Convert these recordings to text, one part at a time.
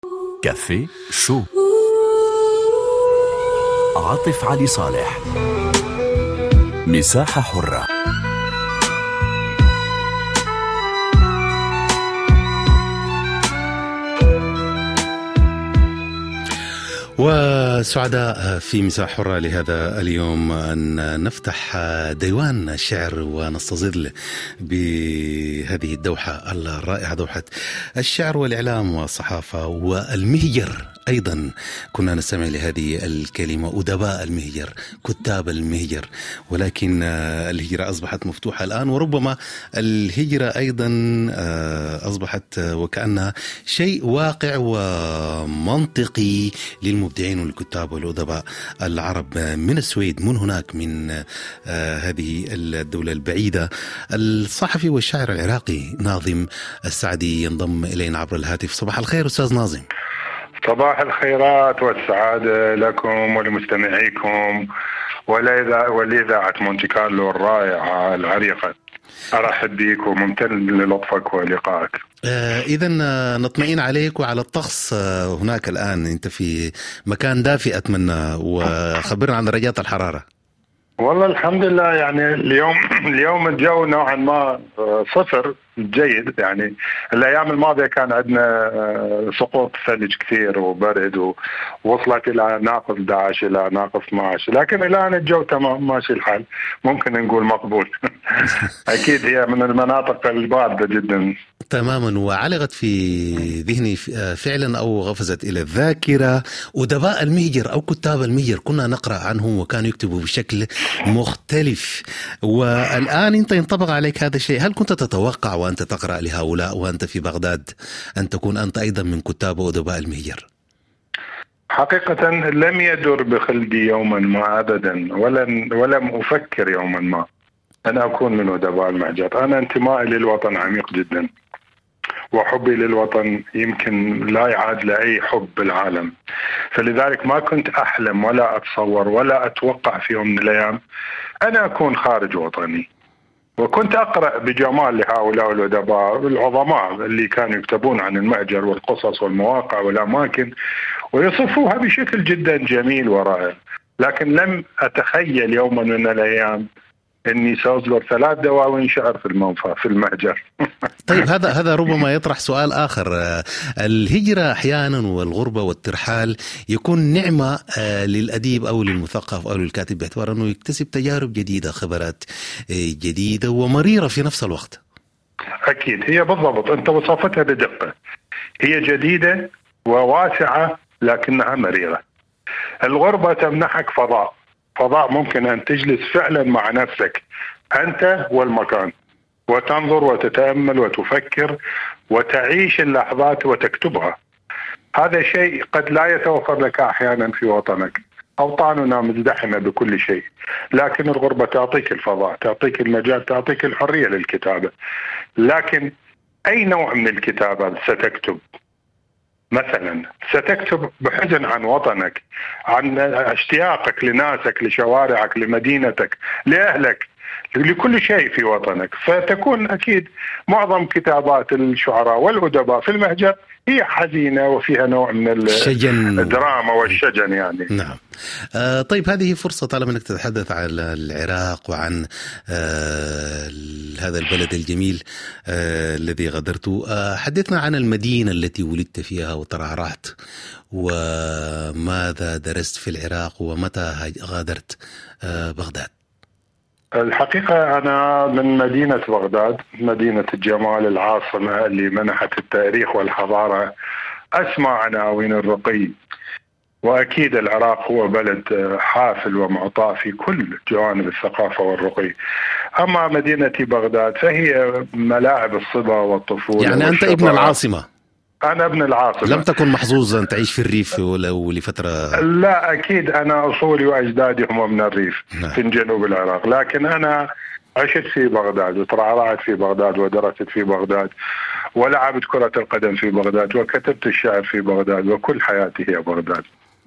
كافيه شو. عاطف علي صالح. مساحة حرة. وسعداء في مساحة حرة لهذا اليوم أن نفتح ديوان الشعر ونستظل بهذه الدوحة الرائعة، دوحة الشعر والإعلام والصحافة والمهجر. أيضا كنا نستمع لهذه الكلمة، أدباء المهجر، كتاب المهجر، ولكن الهجرة أصبحت مفتوحة الآن، وربما الهجرة أيضا أصبحت وكأنها شيء واقع ومنطقي للمبدعين والكتاب والأدباء العرب من السويد، من هناك من هذه الدولة البعيدة. الصحفي والشاعر العراقي ناظم السعدي ينضم إلينا عبر الهاتف. صباح الخير أستاذ ناظم. صباح الخيرات والسعادة لكم ولمستمعيكم ولإذاعة مونتي كارلو الرائعة العريقة. أرحب بك وممتن للطفك ولقائك. إذن نطمئن عليك وعلى الطقس هناك الآن. أنت في مكان دافئ أتمنى، وخبرنا عن درجات الحرارة. والله الحمد لله، يعني اليوم الجو نوعا ما صفر جيد. يعني الأيام الماضية كان عندنا سقوط ثلج كثير وبرد، ووصلت إلى ناقص 11 إلى ناقص 12، لكن الآن الجو تمام ماشي الحال، ممكن نقول مقبول. أكيد هي من المناطق الباردة جدا تماما. وعلقت في ذهني فعلا أو غفزت إلى الذاكرة أدباء المهجر أو كتاب المهجر، كنا نقرأ عنهم وكانوا يكتبوا بشكل مختلف، والآن أنت ينطبق عليك هذا الشيء. هل كنت تتوقع وأنت تقرأ لهؤلاء وأنت في بغداد أن تكون أنت أيضا من كتاب وأدباء المهجر؟ حقيقة لم يدر بخلدي يوما ما أبدا، ولم أفكر يوما ما أن أكون من أدباء المهجر. أنا انتمائي للوطن عميق جدا، وحبي للوطن يمكن لا يعاد لأي حب بالعالم، فلذلك ما كنت أحلم ولا أتصور ولا أتوقع في يوم من الأيام أنا أكون خارج وطني. وكنت أقرأ بجمال لهؤلاء الأدباء العظماء اللي كانوا يكتبون عن المهجر والقصص والمواقع والأماكن ويصفوها بشكل جدا جميل ورائع، لكن لم أتخيل يوما من الأيام إني سأصدر 3 دواوين شعر في المنفى في المهجر. طيب هذا ربما يطرح سؤال آخر. الهجرة أحيانا والغربة والترحال يكون نعمة للأديب أو للمثقف أو للكاتب، باعتبار أنه يكتسب تجارب جديدة، خبرات جديدة ومريرة في نفس الوقت. أكيد هي بالضبط، أنت وصفتها بدقة. هي جديدة وواسعة لكنها مريرة. الغربة تمنحك فضاء ممكن أن تجلس فعلا مع نفسك أنت والمكان، وتنظر وتتأمل وتفكر وتعيش اللحظات وتكتبها. هذا شيء قد لا يتوفر لك أحيانا في وطنك. أوطاننا مزدحمة بكل شيء، لكن الغربة تعطيك الفضاء، تعطيك المجال، تعطيك الحرية للكتابة. لكن أي نوع من الكتابة ستكتب؟ مثلا ستكتب بحزن عن وطنك، عن اشتياقك لناسك، لشوارعك، لمدينتك، لأهلك، لكل شيء في وطنك. فتكون أكيد معظم كتابات الشعراء والأدباء في المهجر هي حزينة وفيها نوع من الدراما والشجن يعني. نعم. طيب هذه فرصة طالما أنك تتحدث عن العراق وعن هذا البلد الجميل الذي غادرته. حدثنا عن المدينة التي ولدت فيها وترعرعت، وماذا درست في العراق، ومتى غادرت بغداد؟ الحقيقة أنا من مدينة بغداد، مدينة الجمال، العاصمة اللي منحت التاريخ والحضارة أسمى عناوين الرقي. وأكيد العراق هو بلد حافل ومعطاء في كل جوانب الثقافة والرقي. أما مدينتي بغداد فهي ملاعب الصبا والطفولة. يعني أنت ابن العاصمة؟ أنا ابن العاصمة. لم تكن محظوظا تعيش في الريف ولو لفترة؟ لا أكيد، أنا أصولي وأجدادي هم من الريف. نعم. في جنوب العراق، لكن أنا عشت في بغداد وترعرعت في بغداد ودرست في بغداد ولعبت كرة القدم في بغداد وكتبت الشعر في بغداد، وكل حياتي هي بغداد.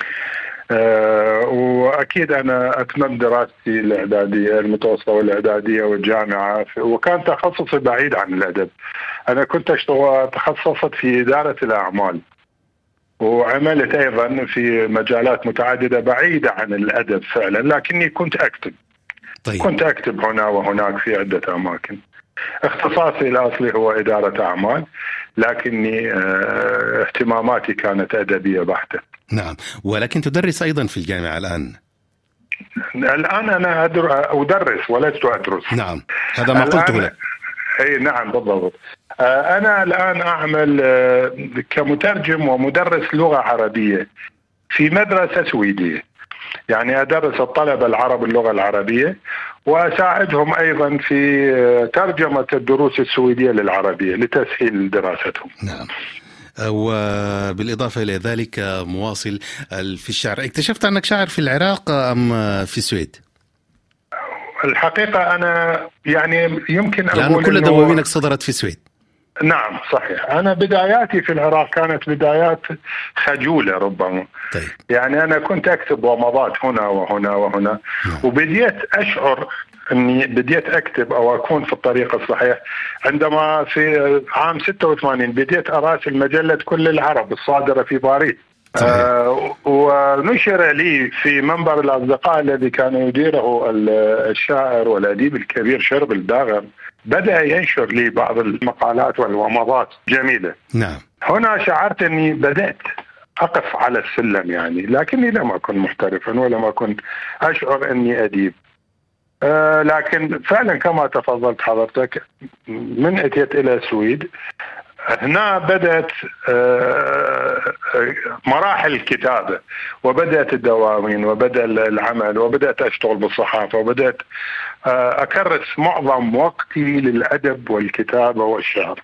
وأكيد أنا أتممت دراستي الإعدادية المتوسطة والإعدادية والجامعة، وكان تخصصي بعيد عن الأدب. أنا كنت تخصصت في إدارة الأعمال، وعملت أيضا في مجالات متعددة بعيدة عن الأدب فعلا، لكني كنت أكتب. طيب. كنت أكتب هنا وهناك في عدة أماكن. اختصاصي الأصلي هو إدارة أعمال، لكني اهتماماتي كانت أدبية بحتة. نعم، ولكن تدرس أيضا في الجامعة الآن. الآن أنا أدرس ولست أدرس. نعم، هذا ما قلته لك. أي نعم بالضبط. أنا الآن أعمل كمترجم ومدرس لغة عربية في مدرسة سويدية، يعني أدرس الطلبة العرب اللغة العربية، وأساعدهم أيضا في ترجمة الدروس السويدية للعربية لتسهيل دراستهم. نعم. وبالإضافة إلى ذلك مواصل في الشعر. اكتشفت أنك شاعر في العراق أم في السويد؟ الحقيقة أنا يعني يمكن أقول لأن كل دواوينك صدرت في السويد. نعم صحيح. أنا بداياتي في العراق كانت بدايات خجولة ربما. طيب. يعني أنا كنت أكتب ومضات هنا وهنا وهنا. وبديت أشعر أني بديت أكتب أو أكون في الطريق الصحيح عندما في عام 86 بديت أراسل مجلة كل العرب الصادرة في باريس. ونشر لي في منبر الأصدقاء الذي كان يديره الشاعر والأديب الكبير شربل داغر، بدأ ينشر لي بعض المقالات والومضات جميلة. نعم. هنا شعرت أني بدأت أقف على السلم يعني، لكني لم أكن محترفا ولم أكن أشعر أني أديب. لكن فعلا كما تفضلت حضرتك، من أتيت إلى السويد هنا بدأت مراحل الكتابة، وبدأت الدواوين، وبدأ العمل، وبدأت أشتغل بالصحافة، وبدأت أكرس معظم وقتي للأدب والكتابة والشعر.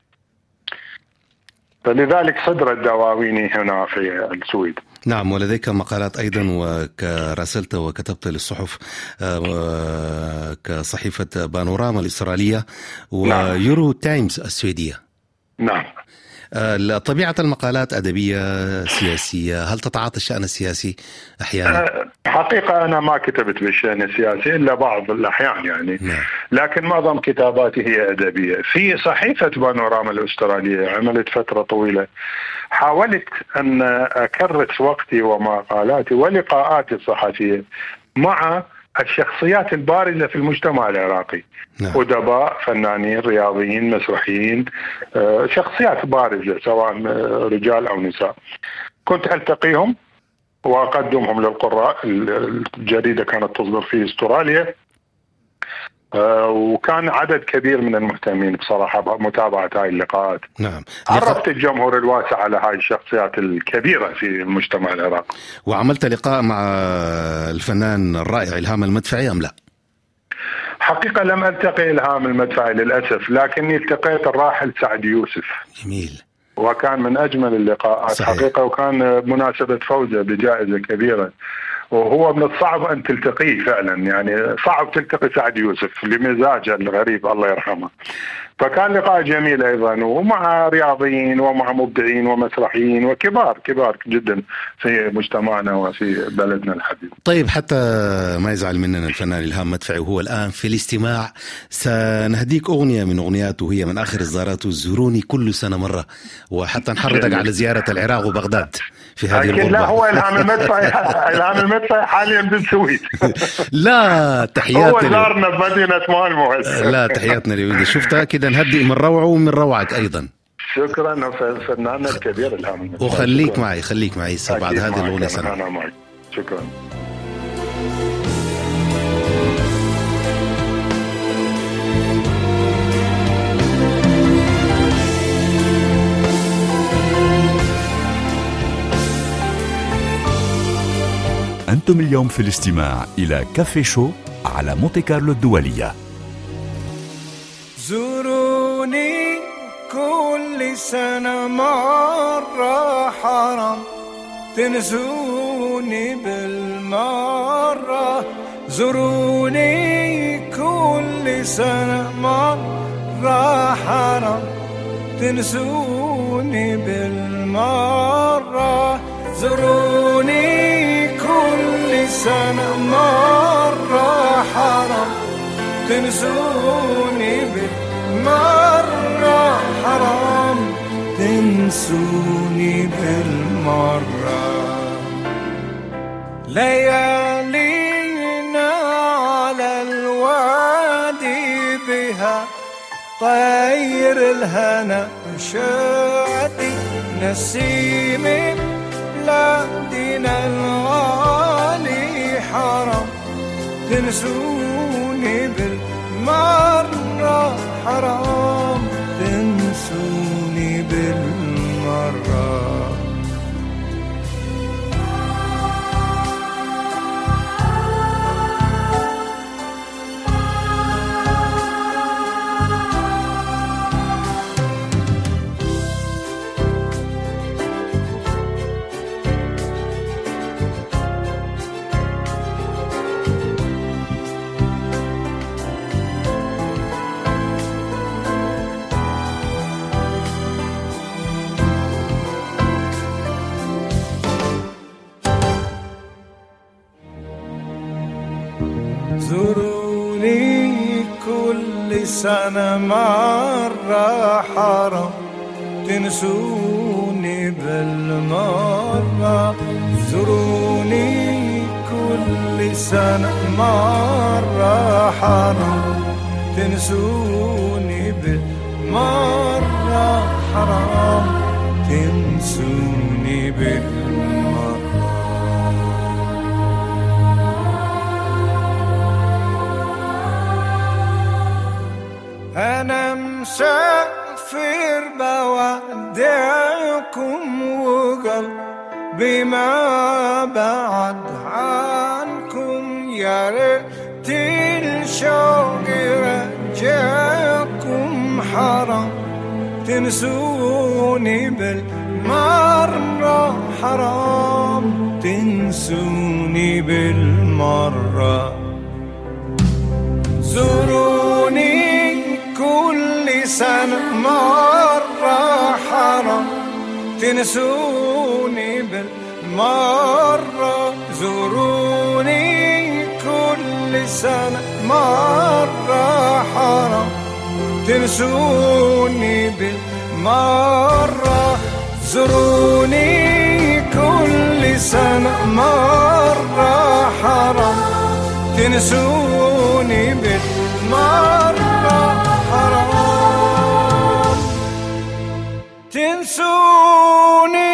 فلذلك صدرت دواويني هنا في السويد. نعم، ولديك مقالات أيضا، وراسلت وكتبت للصحف كصحيفة بانوراما الإسرائيلية ويورو تايمز السويدية. نعم. طبيعة المقالات أدبية سياسية، هل تتعاطى الشأن السياسي أحيانا؟ حقيقة أنا ما كتبت بالشأن السياسي إلا بعض الأحيان يعني. نعم. لكن معظم كتاباتي هي أدبية. في صحيفة بانوراما الأسترالية عملت فترة طويلة، حاولت أن أكرس وقتي ومقالاتي ولقاءاتي الصحفية مع الشخصيات البارزة في المجتمع العراقي. نعم. أدباء، فنانين، رياضيين، مسرحيين، شخصيات بارزة سواء رجال أو نساء. كنت ألتقيهم وأقدمهم للقراء. الجريدة كانت تصدر في أستراليا، وكان عدد كبير من المهتمين بصراحة بمتابعة هاي اللقاءات. نعم. عرفت الجمهور الواسع على هاي الشخصيات الكبيرة في المجتمع العراقي. وعملت لقاء مع الفنان الرائع إلهام المدفعي أم لا؟ حقيقة لم ألتقي إلهام المدفعي للأسف، لكني التقيت الراحل سعد يوسف. جميل. وكان من أجمل اللقاءات. صحيح. حقيقة، وكان مناسبة فوزه بجائزة كبيرة، وهو من الصعب أن تلتقيه فعلا، يعني صعب تلتقي سعد يوسف لمزاجه الغريب الله يرحمه. فكان لقاء جميل أيضا، ومع رياضيين ومع مبدعين ومسرحيين وكبار جدا في مجتمعنا وفي بلدنا الحبيب. طيب، حتى ما يزعل مننا الفنان إلهام مدفعي وهو الآن في الاستماع، سنهديك أغنية من أغنياته، هي من آخر إصداراته، زوروني كل سنة مرة، وحتى نحرضك على زيارة العراق وبغداد في هذه الغربة. لا، هو إلهام المدفعي حاليا بالسويد. لا، تحياتنا. هو زارنا بمدينة مالمو. لا، تحياتنا لويدي. شفتها كده نهدئ من روعه ومن روعك أيضا. شكرا فناننا الكبير إلهام المدفعي. وخليك معي بعد هذه الأغنية سنة. أنا معي. شكرا. أنتم اليوم في الاستماع إلى كافي شو على مونتي كارلو الدولية. زوروني كل سنة مرة، حرام تنسوني بالمرة. زوروني كل سنة مرة، حرام تنسوني بالمرة. زوروني كل سنة مرة، حرام تنسوني بالمرة. حرام تنسوني تنسوني بالمرة. ليالينا على الوادي بها طير الهنا شادي، نسيم بلادنا الغالي حرام تنسوني بالمرة، حرام تنسوني بالمرة. زوروني كل سنة مرة، حرام تنسوني بالمرة. زوروني كل سنة مرة، حرام تنسوني بالمرة، حرام تنسوني بالمرة. أنا مسافر بودعكم وقلبي ما بعد عنكم، يا ريت الشوق يرجعكم، حرام تنسوني بالمرة، حرام تنسوني بالمرة. زوروني كل سنة مرة، حرام تنسوني بالمرة. زوروني كل سنة مرة، حرام تنسوني بالمرة. زوروني كل سنة مرة، حرام تنسوني بالمرة، حرام تنسوني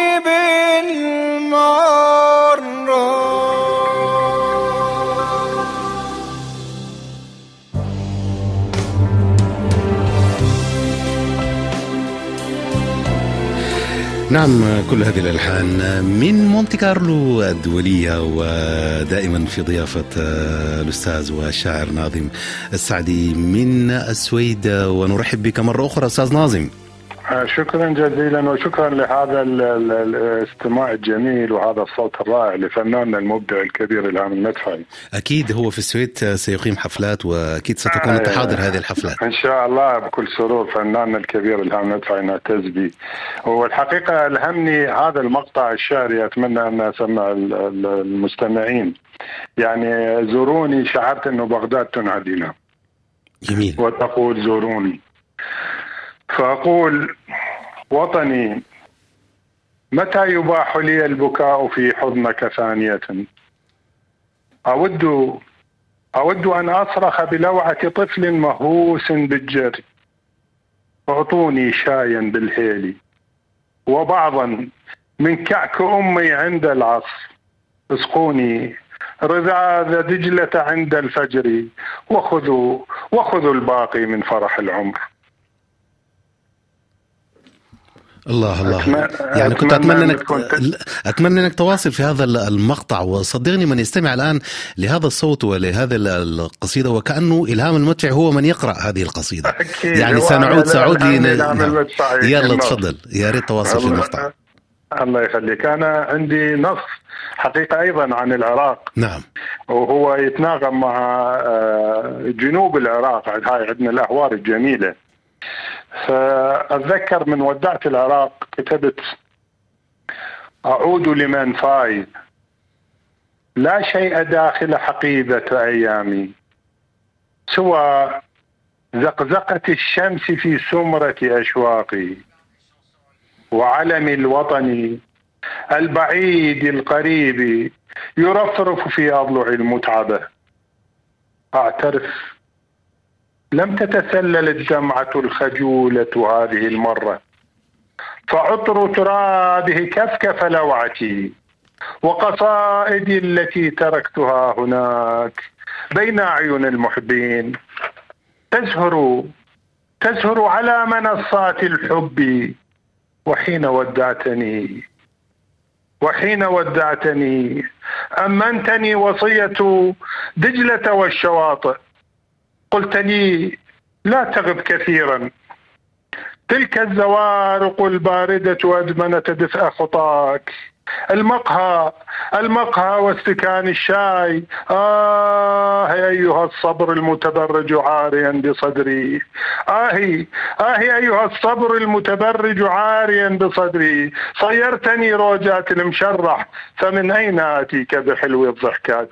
بالمرة. نعم، كل هذه الألحان من مونتي كارلو الدولية، ودائما في ضيافة الأستاذ والشاعر ناظم السعدي من السويد. ونرحب بك مرة أخرى أستاذ ناظم. شكرا جزيلا، وشكرا لهذا الاستماع الجميل وهذا الصوت الرائع لفناننا المبدع الكبير إلهام المدفعي. أكيد هو في السويد سيقيم حفلات، وأكيد ستكون أنت حاضر هذه الحفلات إن شاء الله بكل سرور. فناننا الكبير إلهام المدفعي نعتز به، والحقيقة ألهمني هذا المقطع الشعري، أتمنى أن أسمع المستمعين. يعني زوروني، شعرت أنه بغداد تنادينا. جميل. وتقول زوروني، فأقول وطني متى يباح لي البكاء في حضنك ثانية؟ أود أن أصرخ بلوعة طفل مهووس بالجري. أعطوني شايا بالهيل وبعضا من كعك أمي عند العصر. اسقوني رذاذ دجلة عند الفجر، وخذوا الباقي من فرح العمر. الله الله. يعني كنت أتمنى أنك تواصل في هذا المقطع، وصدقني من يستمع الآن لهذا الصوت ولهذا القصيدة وكأنه إلهام المدفعي هو من يقرأ هذه القصيدة. يعني سأعود يلا تفضل، يا ريت تواصل في المقطع. الله يخليك. أنا عندي نص حقيقة أيضا عن العراق. نعم. وهو يتناغم مع جنوب العراق. هاي عندنا الأهوار الجميلة. فأتذكر من ودعت العراق كتبت: أعود لمنفاي، لا شيء داخل حقيبة أيامي سوى زقزقة الشمس في سمرة أشواقي. وعلم الوطن البعيد القريب يرفرف في أضلع المتعبة. أعترف لم تتسلل الدمعة الخجولة هذه المرة، فعطر ترابه كفكف لوعتي وقصائدي التي تركتها هناك بين أعين المحبين تزهر على منصات الحب. وحين ودعتني أمنتني وصية دجلة والشواطئ. قلت لي لا تغب كثيرا، تلك الزوارق الباردة أدمنت دفء خطاك. المقهى واستكان الشاي. أيها الصبر المتبرج عاريا بصدري. أيها الصبر المتبرج عاريا بصدري. صيرتني روجات المشرح، فمن أين آتيك بحلو الضحكات؟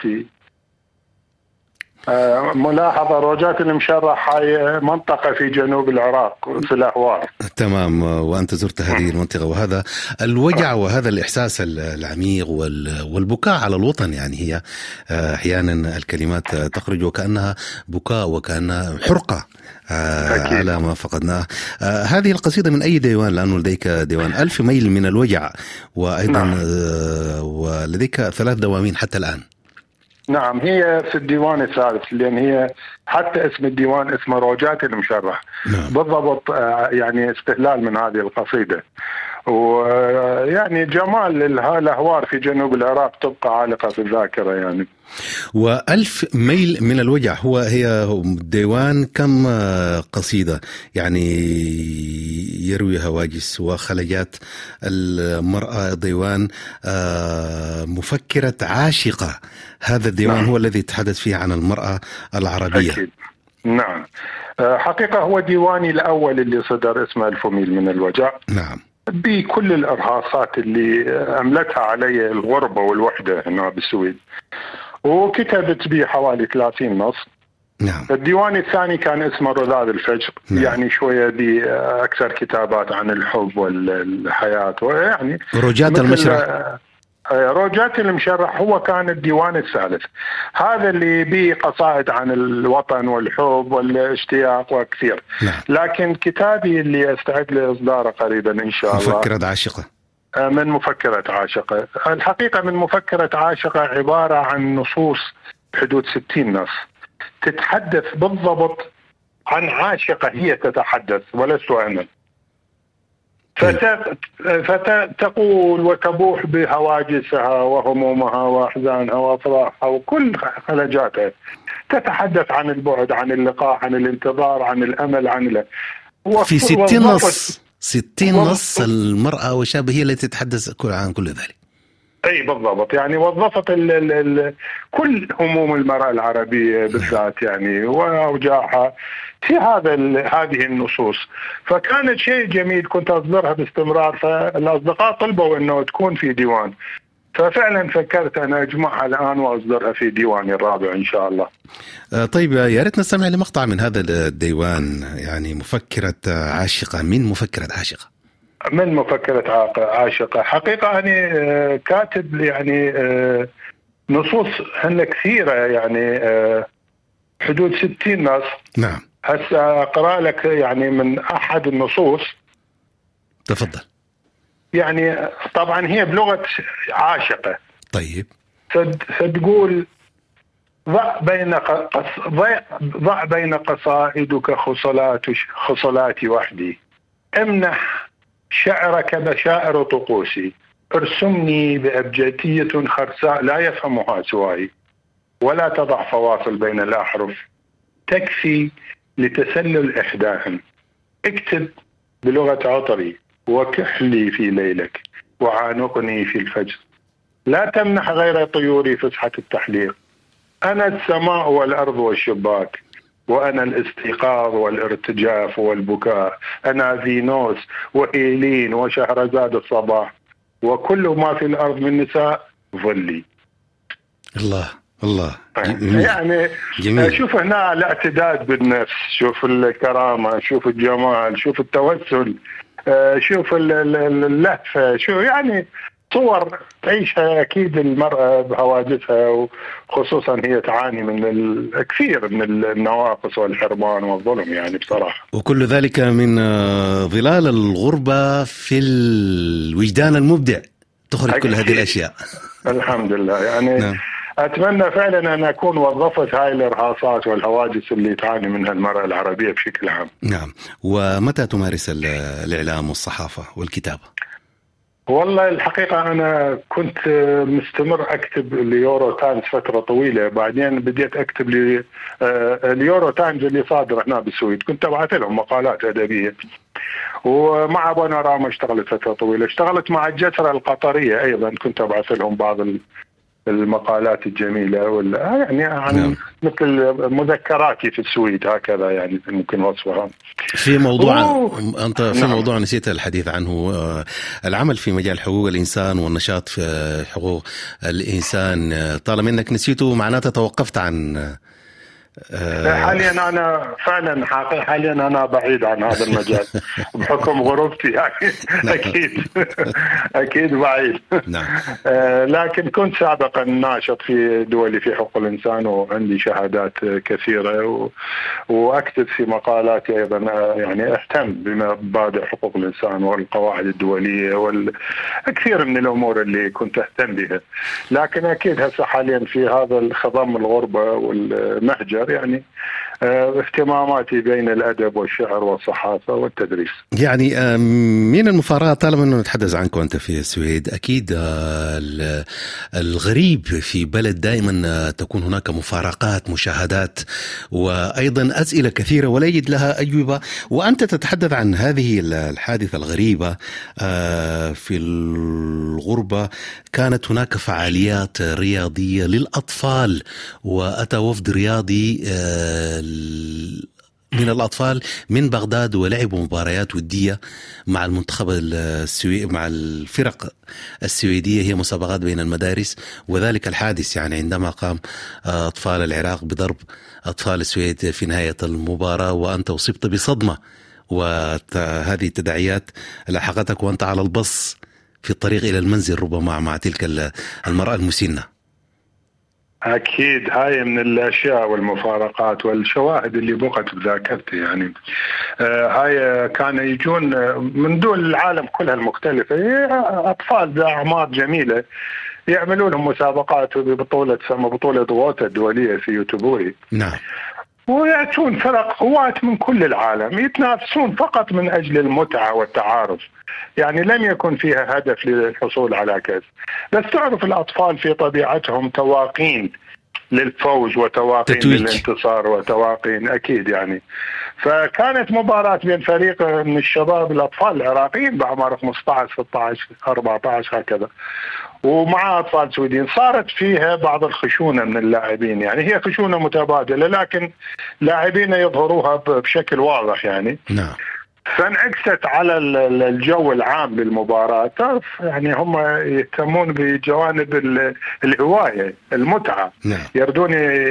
ملاحظة روجات المشرح هي منطقة في جنوب العراق في الأهوار. تمام، وأنت زرت هذه المنطقة، وهذا الوجع وهذا الإحساس العميق والبكاء على الوطن. يعني هي أحيانا الكلمات تخرج وكأنها بكاء وكأنها حرقة على ما فقدناه. هذه القصيدة من أي ديوان؟ لأنه لديك ديوان 1000 ميل من الوجع، وأيضا ولديك 3 دواوين حتى الآن. نعم، هي في الديوان الثالث، لأن هي حتى اسم الديوان اسمه روجات المشرح. نعم. بالضبط، يعني استهلال من هذه القصيدة. ويعني جمال الأهوار في جنوب العراق تبقى عالقة في الذاكرة يعني. و1000 ميل من الوجع هي ديوان كم قصيدة؟ يعني يروي هواجس وخلجات المرأة. ديوان مفكرة عاشقة. هذا الديوان نعم. هو الذي تحدث فيه عن المرأة العربية. أكيد. نعم، حقيقة هو ديواني الأول اللي صدر، اسمه 1000 ميل من الوجع. نعم، بكل الإرهاصات اللي أملتها علي الغربة والوحدة هنا بالسويد، وكتبت به حوالي 30 نص. نعم. الديوان الثاني كان اسمه رذاذ الفجر. نعم. يعني شوية بأكثر كتابات عن الحب والحياة، ويعني روجات المشرح. روجات المشرح هو كان الديوان الثالث، هذا اللي به قصائد عن الوطن والحب والاشتياق وكثير. نعم. لكن كتابي اللي استعد لإصداره قريبا إن شاء الله، مفكرة عاشقة. من مفكرة عاشقة. الحقيقة من مفكرة عاشقة عبارة عن نصوص حدود 60 نص تتحدث بالضبط عن عاشقة هي تتحدث ولست أنا. فتقول وتبوح بهواجسها وهمومها وأحزانها وأفراحها وكل خلجاتها، تتحدث عن البعد، عن اللقاء، عن الانتظار، عن الأمل، عن في 60 نص. 60 نص المرأة وشابه هي التي تتحدث عن كل ذلك. اي بالضبط، يعني وظفت كل هموم المرأة العربية بالذات يعني واوجاعها في هذه النصوص. فكانت شيء جميل، كنت اصدرها باستمرار، فالاصدقاء طلبوا انه تكون في ديوان، ففعلا فكرت انا اجمعها الان واصدرها في ديواني الرابع ان شاء الله. طيب، يا ريت نستمع لمقطع من هذا الديوان. يعني مفكرة عاشقة. من مفكرة عاشقة؟ من مفكرة عاشقة. حقيقة أنا كاتب يعني نصوص هن كثيرة، يعني حدود 60 نص. نعم. هسه أقرأ لك يعني من أحد النصوص. تفضل. يعني طبعا هي بلغة عاشقة. طيب. فتقول ضع بين قصائدك خصلاتي وحدي، امنح شعرك بشائر طقوسي، ارسمني بأبجدية خرساء لا يفهمها سواي، ولا تضع فواصل بين الأحرف تكفي لتسلل إحداهن، اكتب بلغة عطري وكحلي في ليلك وعانقني في الفجر، لا تمنح غير طيوري فسحة التحليق، أنا السماء والأرض والشباك، وأنا الاستيقاظ والارتجاف والبكاء، أنا فينوس وإيلين وشهرزاد الصباح، وكل ما في الأرض من نساء ظلي. الله الله. يعني جميل. شوف هنا الاعتداد بالنفس، شوف الكرامة، شوف الجمال، شوف التوسل شوف اللهفة، شو يعني صور تعيشها أكيد المرأة بحوادثها، وخصوصا هي تعاني من الكثير من النواقص والحرمان والظلم يعني بصراحة. وكل ذلك من ظلال الغربة في الوجدان المبدع تخرج كل هذه الأشياء. الحمد لله يعني. نعم. أتمنى فعلا أن أكون وظفت هاي الإرهاصات والحوادث اللي تعاني منها المرأة العربية بشكل عام. نعم. ومتى تمارس الإعلام والصحافة والكتابة؟ والله الحقيقة أنا كنت مستمر أكتب اليورو تايمز فترة طويلة، بعدين بديت أكتب اليورو تايمز اللي صادر هنا بالسويد، كنت أبعث لهم مقالات أدبية. ومع بانوراما اشتغلت فترة طويلة، اشتغلت مع الجسرة القطرية أيضا، كنت أبعث لهم بعض المقالات الجميلة يعني عن نعم. مثل مذكراتي في السويد هكذا يعني ممكن وصفها. في موضوع أنت في نعم. موضوع نسيت الحديث عنه، العمل في مجال حقوق الإنسان والنشاط في حقوق الإنسان، طالما أنك نسيته معناته توقفت عن حاليا أنا فعلا حاليا أنا بعيد عن هذا المجال بحكم غربتي يعني. أكيد بعيد. نعم. لكن كنت سابقا ناشط في دولي في حقوق الإنسان، وعندي شهادات كثيرة، وأكتب في مقالاتي أيضا يعني أهتم بمبادئ حقوق الإنسان والقواعد الدولية والكثير من الأمور اللي كنت أهتم بها. لكن أكيد هسه حاليا في هذا الخضم الغربة والمهجر يعني اهتماماتي بين الأدب والشعر والصحافة والتدريس. يعني من المفارقة طالما أنه نتحدث عنكم أنت في السويد، أكيد الغريب في بلد دائما تكون هناك مفارقات، مشاهدات، وأيضا أسئلة كثيرة ولا يجد لها أجوبة، وأنت تتحدث عن هذه الحادثة الغريبة في الغربة. كانت هناك فعاليات رياضية للأطفال، وأتى وفد رياضي من الأطفال من بغداد ولعبوا مباريات ودية مع المنتخب السويدي، مع الفرق السويدية، هي مسابقات بين المدارس. وذلك الحادث يعني عندما قام أطفال العراق بضرب أطفال السويد في نهاية المباراة، وأنت أصبت بصدمة، وهذه التداعيات لاحقتك وأنت على البص في الطريق إلى المنزل ربما مع تلك المرأة المسنة. أكيد هاي من الأشياء والمفارقات والشواهد اللي بقت بذاكرتي يعني. هاي كانوا يجون من دول العالم كلها المختلفة، أطفال بأعمار جميلة، يعملون لهم مسابقات ببطولة تسمى بطولة غوتا الدولية في يوتوبوري. نعم. ويأتون فرق قوات من كل العالم يتنافسون فقط من أجل المتعة والتعارف، يعني لم يكن فيها هدف للحصول على كأس. بس تعرف الأطفال في طبيعتهم تواقين للفوز وتواقين للانتصار وتواقين أكيد يعني. فكانت مباراة بين فريق من الشباب الأطفال العراقيين بأعمار 15 16 14 هكذا، ومع أطفال سويدين. صارت فيها بعض الخشونة من اللاعبين، يعني هي خشونة متبادلة، لكن لاعبين يظهروها بشكل واضح يعني. نعم. فانعكست على الجو العام للمباراة. تعرف يعني هم يهتمون بجوانب الهواية، المتعة. نعم. يردون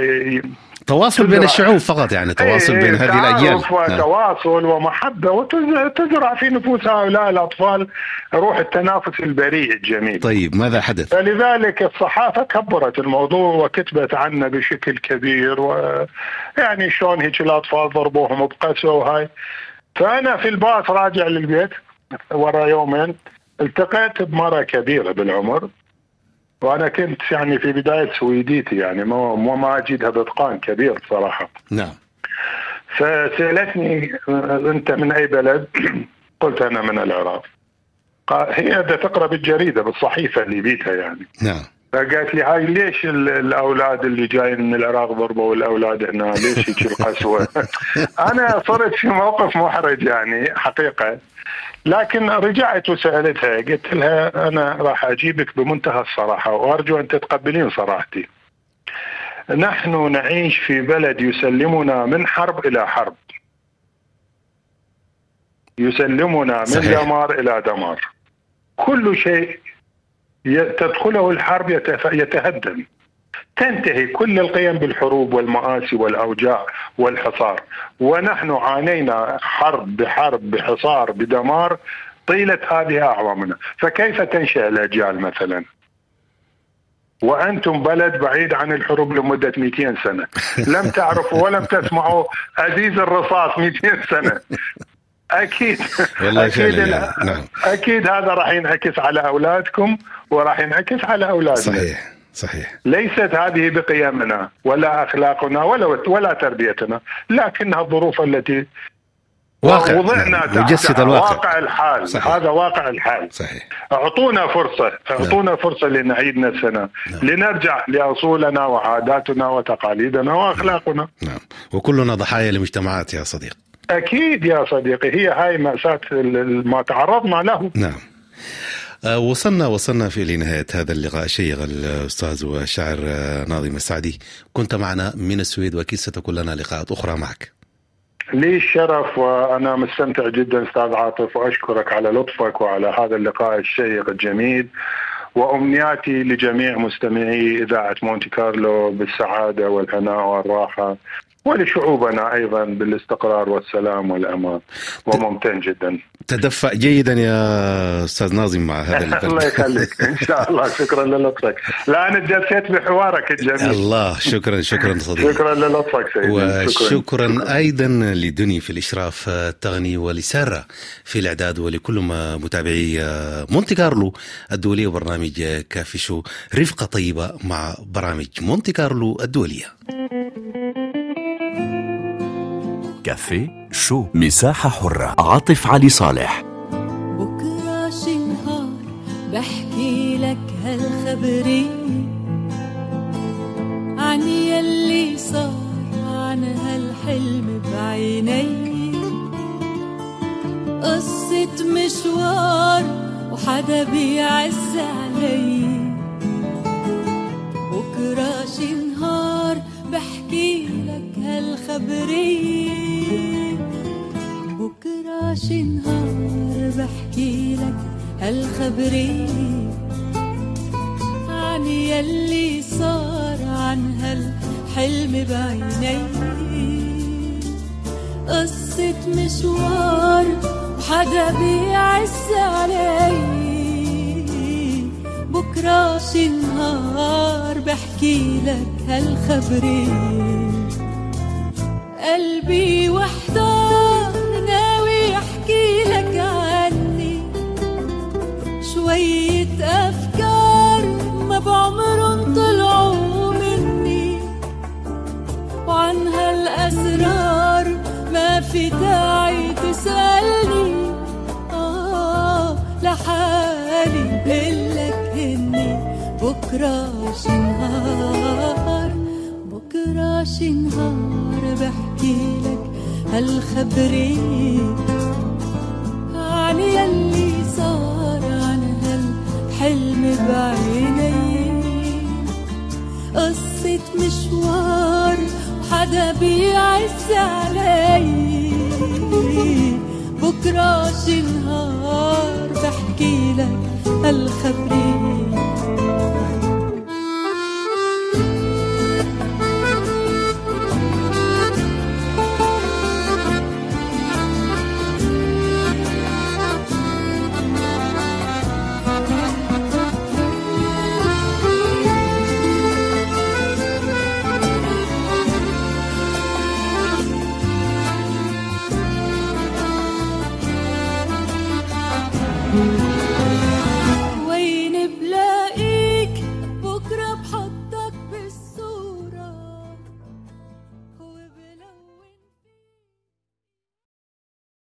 تواصل بين الشعوب فقط، يعني تواصل بين هذه الأجيال. وتواصل ومحبة، وتزرع في نفوس هؤلاء الأطفال روح التنافس البريء الجميل. طيب ماذا حدث؟ فلذلك الصحافة كبرت الموضوع وكتبت عنه بشكل كبير، ويعني شلون هيك الأطفال ضربوهم بقسوة وهاي. فأنا في الباص راجع للبيت ورا يومين التقيت بمرأة كبيرة بالعمر، وأنا كنت يعني في بداية سويديتي يعني ما أجدها بإتقان كبير صراحة. نعم. فسألتني أنت من أي بلد؟ قلت أنا من العراق. هي ده تقرأ بالجريدة بالصحيفة اللي بيتها يعني. نعم. فقالت لي هاي ليش الأولاد اللي جايين من العراق ضربوا الأولاد هنا، ليش هيك القسوة؟ أنا صرت في موقف محرج يعني حقيقة، لكن رجعت وسألتها، قلت لها أنا راح أجيبك بمنتهى الصراحة وأرجو أن تتقبلين صراحتي. نحن نعيش في بلد يسلمنا من حرب إلى حرب، يسلمنا من صحيح. دمار إلى دمار. كل شيء تدخله الحرب يتهدم، تنتهي كل القيم بالحروب والمآسي والأوجاع والحصار. ونحن عانينا حرب بحرب بحصار بدمار طيلة هذه أعوامنا. فكيف تنشأ الأجيال مثلا وأنتم بلد بعيد عن الحروب لمدة 200 سنة، لم تعرفوا ولم تسمعوا أزيز الرصاص 200 سنة. أكيد أكيد هذا راح ينعكس على أولادكم وراح ينعكس على أولادنا. صحيح. ليست هذه بقيمنا ولا أخلاقنا ولا تربيتنا، لكنها الظروف التي وضعنا تحتها، واقع الحال. صحيح. هذا واقع الحال. صحيح. أعطونا فرصة لنعيد نفسنا. لنرجع لأصولنا وعاداتنا وتقاليدنا وأخلاقنا. نعم. وكلنا ضحايا لمجتمعات يا صديق. أكيد يا صديقي، هي هاي مأساة ما تعرضنا له. نعم. وصلنا في لنهاية هذا اللقاء الشيق الأستاذ والشاعر ناظم السعدي. كنت معنا من السويد وأكيد ستكون لنا لقاءات أخرى معك. لي الشرف وأنا مستمتع جدا أستاذ عاطف، وأشكرك على لطفك وعلى هذا اللقاء الشيق الجميل، وأمنياتي لجميع مستمعي إذاعة مونتي كارلو بالسعادة والهناء والراحة، ولشعوبنا أيضا بالاستقرار والسلام والأمان. وممتن جدا. تدفأ جيدا يا أستاذ ناظم مع هذا البرد. الله يخليك. إن شاء الله. شكرا للطفك. لا أنا اتجسيت بحوارك الجميل. الله شكرا صديقي. شكرا للطفك سيدي. وشكرا أيضا لدني في الإشراف التقني، ولسارة في الإعداد، ولكل متابعي مونتي كارلو الدولية وبرنامج كافي شو. رفقة طيبة مع برامج مونتي كارلو الدولية. كافي شو، مساحة حرة. عاطف علي صالح. بكرة شي نهار بحكي لك هالخبري عن يلي صار، عن هالحلم بعيني، قصة مشوار وحدا بيعز علي. بكرة شي نهار بحكي لك هالخبري، بكرة شي نهار بحكي لك هالخبري عن يلي صار، عن هالحلم بعيني، قصة مشوار وحدا بيعز علي. بكرة شي نهار بحكي لك هالخبري، قلبي وحدة ناوي احكي لك عني، شوية أفكار ما بعمرن طلعوا مني، وعن هالأسرار ما في داعي تسألني، لحالي بقلك هني. بكرة شي نهار، بكرة شي نهار بحكي لك هالخبري عن يلي صار، عن هالحلم بعيني، قصة مشوار وحدا بيعز علي. بكرة شي نهار بحكي لك هالخبري